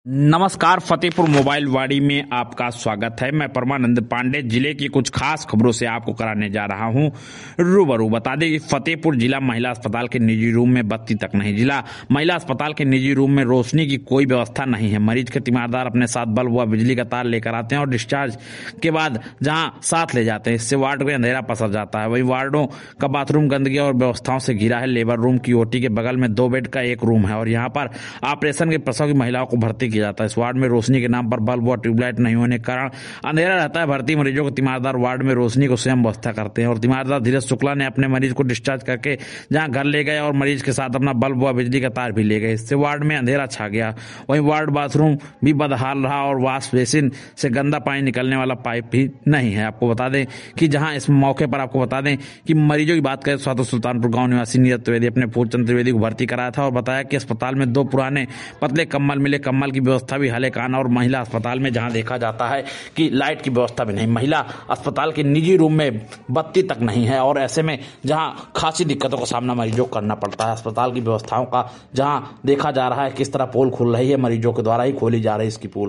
नमस्कार, फतेहपुर मोबाइल वाड़ी में आपका स्वागत है। मैं परमानंद पांडे जिले की कुछ खास खबरों से आपको कराने जा रहा हूं रूबरू। बता दें कि फतेहपुर जिला महिला अस्पताल के निजी रूम में बत्ती तक नहीं। जिला महिला अस्पताल के निजी रूम में रोशनी की कोई व्यवस्था नहीं है। मरीज के तीमारदार अपने साथ बल्ब व बिजली का तार लेकर आते हैं और डिस्चार्ज के बाद जहां साथ ले जाते हैं। इससे वार्ड में अंधेरा पसर जाता है। वही वार्डों का बाथरूम गंदगी और व्यवस्थाओं से घिरा है। लेबर रूम की ओटी के बगल में 2 बेड का एक रूम है और यहाँ पर ऑपरेशन के प्रसव की महिलाओं को भर्ती किया जाता है। इस वार्ड में रोशनी के नाम पर बल्ब व ट्यूबलाइट नहीं होने के कारण अंधेरा रहता है। भर्ती मरीजों को तीमारदार वार्ड में रोशनी को स्वयं व्यवस्था करते हैं और तीमारदार धीरज शुक्ला ने अपने मरीज को डिस्चार्ज करके जहां घर ले गए और मरीज के साथ अपना बल्ब व बिजली का तार भी ले गए। इससे वार्ड में अंधेरा छा गया। वहीं वार्ड बाथरूम भी बदहाल रहा और वॉश बेसिन से गंदा पानी निकलने वाला पाइप भी नहीं है। आपको बता दें कि जहां इस मौके पर आपको बता दें कि मरीजों की बात करें तो सुल्तानपुर गांव निवासी नीरज त्रिवेदी अपने फूलचंद त्रिवेदी को भर्ती कराया था और बताया कि अस्पताल में 2 पुराने पतले कम्बल मिले। कम्बल की व्यवस्था भी हले कान और महिला अस्पताल में जहां देखा जाता है कि लाइट की व्यवस्था भी नहीं। महिला अस्पताल के निजी रूम में बत्ती तक नहीं है और ऐसे में जहां खासी दिक्कतों का सामना मरीजों को करना पड़ता है। अस्पताल की व्यवस्थाओं का जहां देखा जा रहा है किस तरह पोल खुल रही है, मरीजों के द्वारा ही खोली जा रही है इसकी पोल।